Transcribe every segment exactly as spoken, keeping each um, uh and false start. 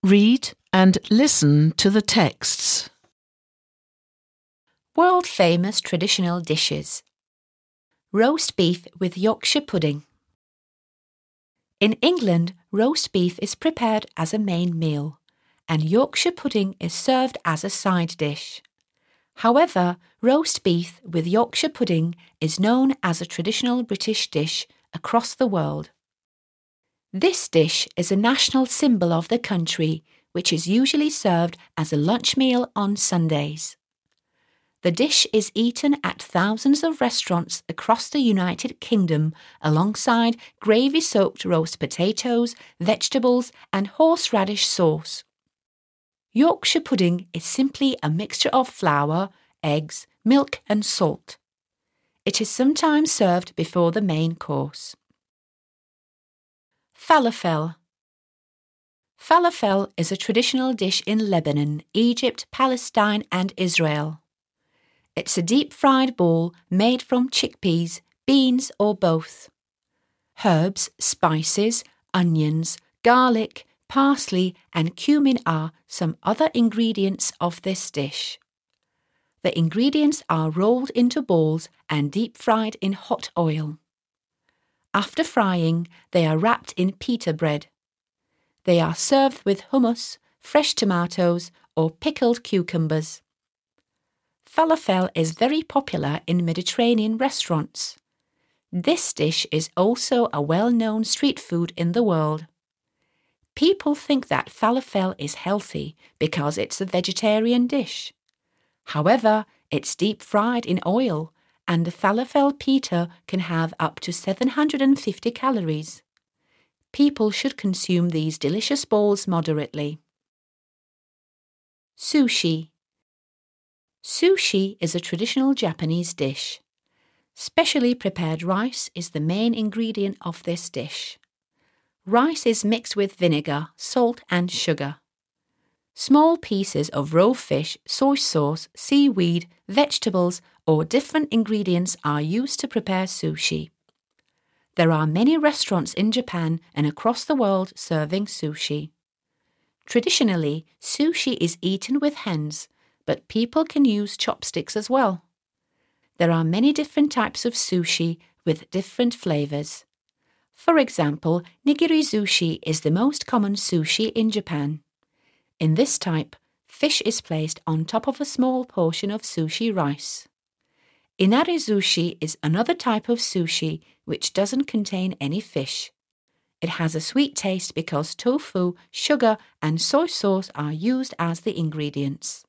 Read and listen to the texts. World-famous traditional dishes. Roast beef with Yorkshire pudding. In England, roast beef is prepared as a main meal, and Yorkshire pudding is served as a side dish. However, roast beef with Yorkshire pudding is known as a traditional British dish across the world. This dish is a national symbol of the country, which is usually served as a lunch meal on Sundays. The dish is eaten at thousands of restaurants across the United Kingdom alongside gravy-soaked roast potatoes, vegetables and horseradish sauce. Yorkshire pudding is simply a mixture of flour, eggs, milk and salt. It is sometimes served before the main course. Falafel. Falafel is a traditional dish in Lebanon, Egypt, Palestine and Israel. It's a deep-fried ball made from chickpeas, beans or both. Herbs, spices, onions, garlic, parsley and cumin are some other ingredients of this dish. The ingredients are rolled into balls and deep-fried in hot oil. After frying, they are wrapped in pita bread. They are served with hummus, fresh tomatoes or pickled cucumbers. Falafel is very popular in Mediterranean restaurants. This dish is also a well-known street food in the world. People think that falafel is healthy because it's a vegetarian dish. However, it's deep-fried in oil, and the falafel pita can have up to seven hundred fifty calories. People should consume these delicious balls moderately. Sushi. Sushi is a traditional Japanese dish. Specially prepared rice is the main ingredient of this dish. Rice is mixed with vinegar, salt and sugar. Small pieces of raw fish, soy sauce, seaweed, vegetables or different ingredients are used to prepare sushi. There are many restaurants in Japan and across the world serving sushi. Traditionally, sushi is eaten with hands, but people can use chopsticks as well. There are many different types of sushi with different flavors. For example, nigiri sushi is the most common sushi in Japan. In this type, fish is placed on top of a small portion of sushi rice. Inari sushi is another type of sushi which doesn't contain any fish. It has a sweet taste because tofu, sugar and soy sauce are used as the ingredients.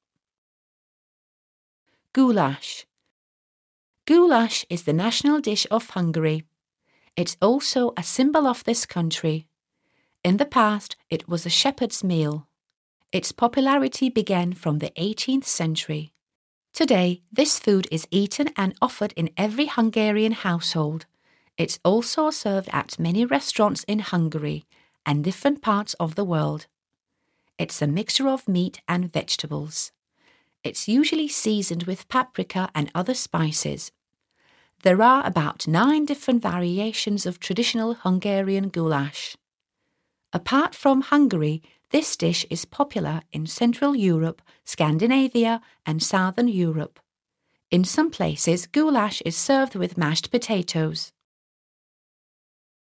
Goulash. Goulash is the national dish of Hungary. It's also a symbol of this country. In the past, it was a shepherd's meal. Its popularity began from the eighteenth century. Today, this food is eaten and offered in every Hungarian household. It's also served at many restaurants in Hungary and different parts of the world. It's a mixture of meat and vegetables. It's usually seasoned with paprika and other spices. There are about nine different variations of traditional Hungarian goulash. Apart from Hungary, this dish is popular in Central Europe, Scandinavia and Southern Europe. In some places, goulash is served with mashed potatoes.